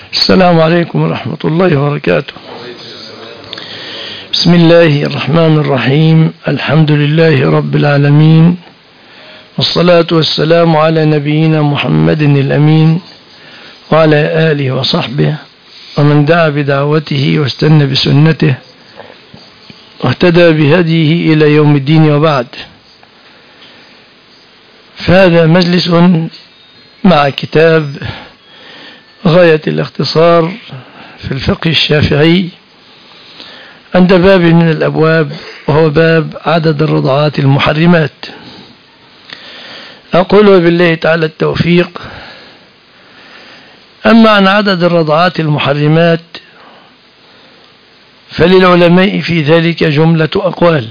السلام عليكم ورحمة الله وبركاته. بسم الله الرحمن الرحيم. الحمد لله رب العالمين، والصلاة والسلام على نبينا محمد الأمين وعلى آله وصحبه ومن دعا بدعوته واستنى بسنته واهتدى بهديه إلى يوم الدين، وبعد. فهذا مجلس مع كتاب غاية الاختصار في الفقه الشافعي عند باب من الأبواب، وهو باب عدد الرضعات المحرمات. أقول بالله تعالى التوفيق. أما عن عدد الرضعات المحرمات فللعلماء في ذلك جملة أقوال.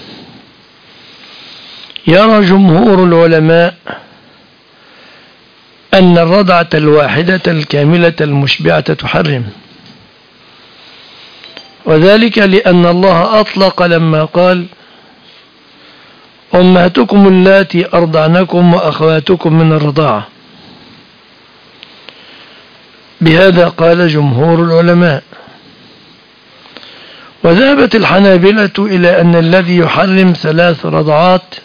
يرى جمهور العلماء أن الرضعة الواحدة الكاملة المشبعة تحرم، وذلك لأن الله أطلق لما قال: أمهاتكم اللاتي أرضعنكم وأخواتكم من الرضاعة. بهذا قال جمهور العلماء. وذهبت الحنابلة إلى أن الذي يحرم 3 رضعات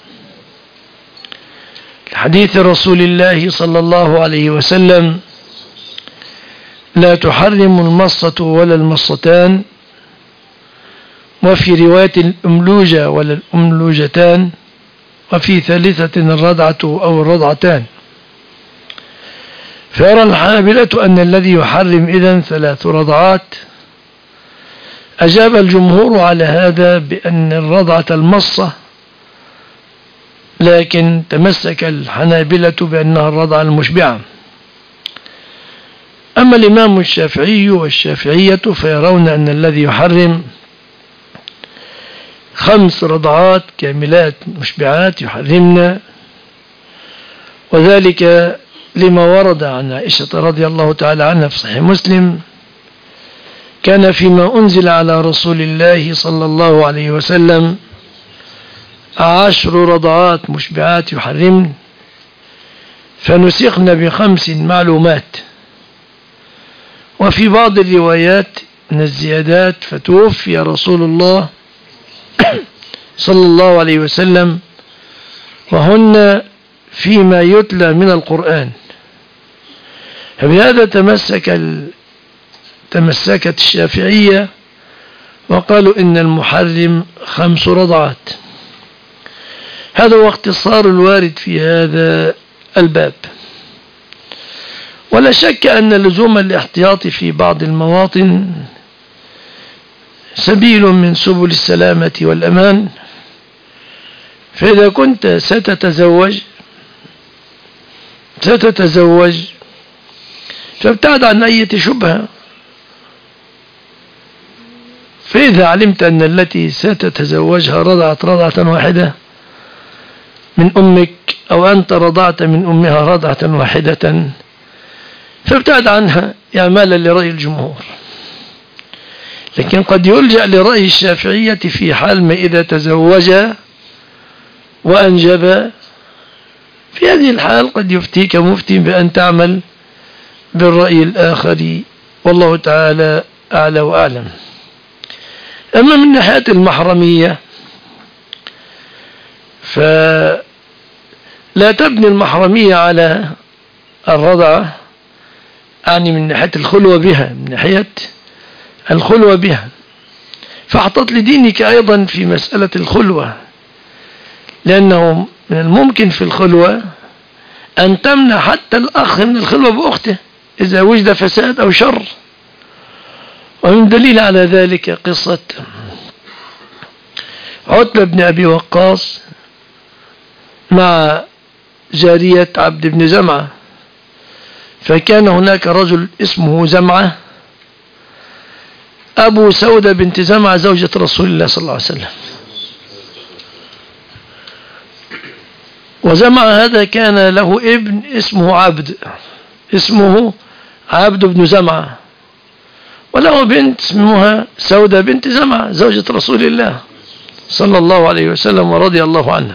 لحديث رسول الله صلى الله عليه وسلم: لا تحرم المصة ولا المصتان، وفي رواية الأملوجة ولا الأملوجتان، وفي ثالثة الرضعة أو الرضعتان. فيرى الحنابلة أن الذي يحرم إذن 3 رضعات. أجاب الجمهور على هذا بأن الرضعة المصة، لكن تمسك الحنابلة بأنها الرضعة المشبعة. أما الإمام الشافعي والشافعية فيرون أن الذي يحرم 5 رضعات كاملات مشبعات يحرمنا، وذلك لما ورد عن عائشة رضي الله تعالى عنها في صحيح مسلم: كان فيما أنزل على رسول الله صلى الله عليه وسلم 10 رضعات مشبعات يحرمن، فنسخن ب5 معلومات. وفي بعض الروايات من الزيادات: فتوفي رسول الله صلى الله عليه وسلم وهن فيما يتلى من القرآن. فبهذا تمسكت الشافعية وقالوا إن المحرم 5 رضعات. هذا هو اختصار الوارد في هذا الباب. ولا شك أن لزوم الاحتياط في بعض المواطن سبيل من سبل السلامة والأمان. فإذا كنت ستتزوج فابتعد عن أي شبهة. فإذا علمت أن التي ستتزوجها رضعت رضعة واحدة من أمك، أو أنت رضعت من أمها رضعة واحدة، فابتعد عنها إعمالا لرأي الجمهور. لكن قد يلجأ لرأي الشافعية في حال ما إذا تزوج وأنجب. في هذه الحال قد يفتيك مفتي بأن تعمل بالرأي الآخر، والله تعالى أعلى وأعلم. أما من ناحية المحرمية فلا تبني المحرمية على الرضعة، يعني من ناحية الخلوة بها، من ناحية الخلوة بها. فاحتط لدينك أيضا في مسألة الخلوة، لأنه من الممكن في الخلوة أن تمنع حتى الأخ من الخلوة بأخته إذا وجد فساد أو شر. ومن دليل على ذلك قصة عتبة بن أبي وقاص مع جارية عبد بن زمعة. فكان هناك رجل اسمه زمعة أبو سودة بنت زمعة زوجة رسول الله صلى الله عليه وسلم. وزمعة هذا كان له ابن اسمه عبد بن زمعة، وله بنت اسمها سودة بنت زمعة زوجة رسول الله صلى الله عليه وسلم ورضي الله عنها.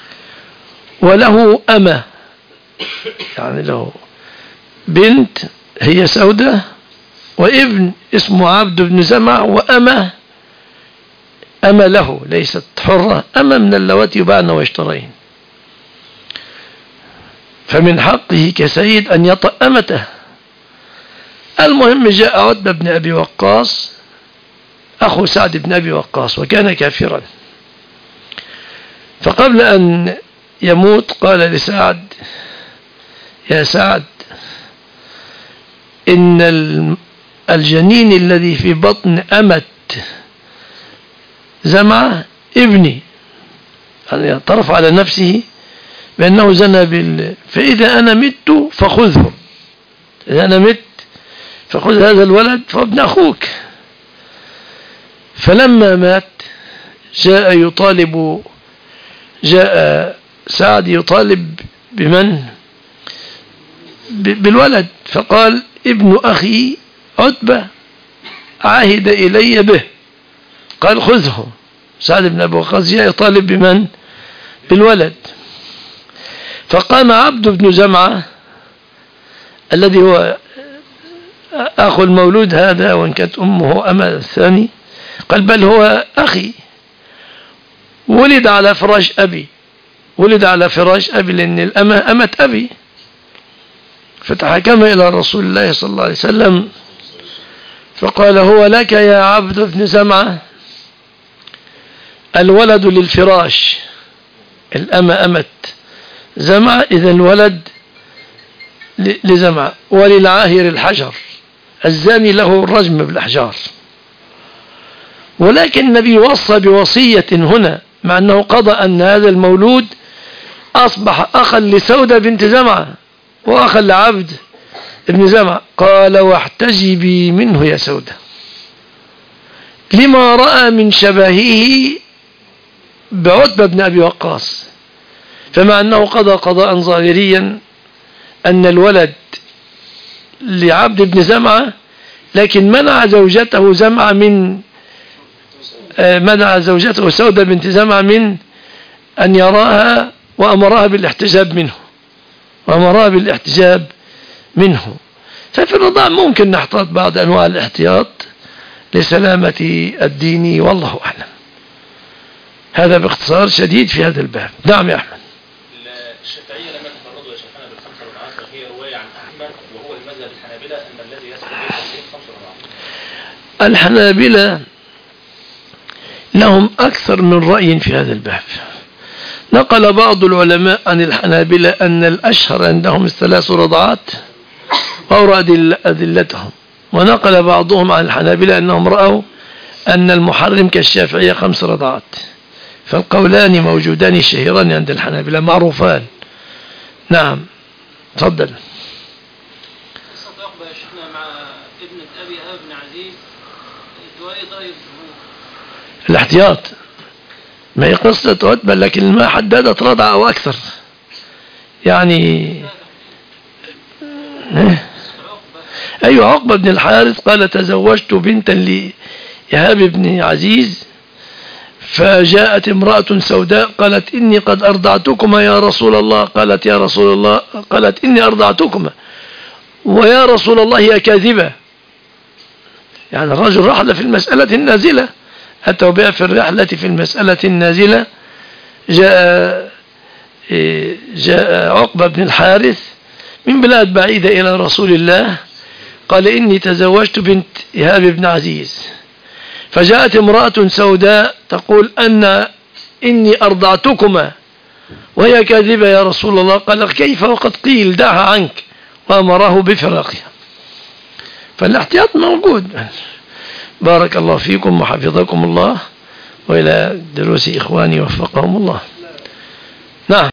وله أمة، يعني له بنت هي سودة، وابن اسمه عبد بن زمع، وأمة له ليست حرة، أمة من اللواتي يباعن ويشترين، فمن حقه كسيد أن يطأ أمته. المهم جاء عتبة بن أبي وقاص أخو سعد بن أبي وقاص، وكان كافرا، فقبل أن يموت قال لسعد: يا سعد، إن الجنين الذي في بطن أمة زمعة ابني، يعني اعترف على نفسه بأنه زنى فإذا أنا مت فخذه، إذا أنا مت فخذ هذا الولد فابن أخوك. فلما مات جاء سعد يطالب بمن؟ بالولد، فقال: ابن أخي عتبة عهد إلي به، قال: خذه. سعد بن أبي وقاص جاء يطالب بمن؟ بالولد. فقام عبد بن زمعة الذي هو أخو المولود هذا، وإن كانت أمه أمة الثاني، قال: بل هو أخي، ولد على فراش أبي، لأن الأمة أمة أبي. فتحكم إلى رسول الله صلى الله عليه وسلم فقال: هو لك يا عبد بن زمعة، الولد للفراش، الأمة أمة زمعة، إذا الولد لزمعة، وللعاهر الحجر، الزاني له الرجم بالأحجار. ولكن النبي وصى بوصية هنا، مع أنه قضى أن هذا المولود أصبح أخا لسودة بنت زمعة وأخا لعبد ابن زمعة، قال: واحتجبي منه يا سودة، لما رأى من شبهه بعتبة بن أبي وقاص. فمع أنه قضى قضاء ظاهريا أن الولد لعبد بن زمعة، لكن منع زوجته سودة بنت زمعة من أن يراها، وأمرها بالاحتجاب منه. ففي الرضاع ممكن نحتاط بعض أنواع الاحتياط لسلامة الدين، والله أعلم. هذا باختصار شديد في هذا الباب. نعم يا أحمد. الشافعية لم يتفردوا يا شيخنا بالخمسة رضعات، هي رواية عن أحمد وهو المذهب الحنابلة أن الذي يسقط به 5 رضعات. الحنابلة لهم أكثر من رأي في هذا الباب. نقل بعض العلماء عن الحنابلة أن الأشهر عندهم 3 رضعات وأورى أدلتهم، ونقل بعضهم عن الحنابلة أنهم رأوا أن المحرم كالشافعية 5 رضعات. فالقولان موجودان شهيران عند الحنابلة معروفان. نعم، تفضل. قصة عقبة يا شيخنا مع ابنة أبي بن عزيز، الاحتياط ما هي قصة عتبة، لكن ما حددت رضعة أو أكثر يعني. أيوة، عقبة بن الحارث قال: تزوجت بنتا لإيهاب بن عزيز، فجاءت امرأة سوداء قالت: إني قد أرضعتكما يا رسول الله. قالت: يا رسول الله، قالت: إني أرضعتكما، ويا رسول الله هي كاذبة. يعني الرجل رحل في المسألة النازلة، أتوا بها في الرحلة في المسألة النازلة. جاء عقبة بن الحارث من بلاد بعيدة إلى رسول الله، قال: إني تزوجت بنت إيهاب بن عزيز. فجاءت امرأة سوداء تقول إني أرضعتكما وهي كاذبة يا رسول الله. قال: كيف وقد قيل دعها عنك، وأمره بفراقها. فالاحتياط موجود. بارك الله فيكم وحفظكم الله، وإلى دروس إخواني وفقهم الله.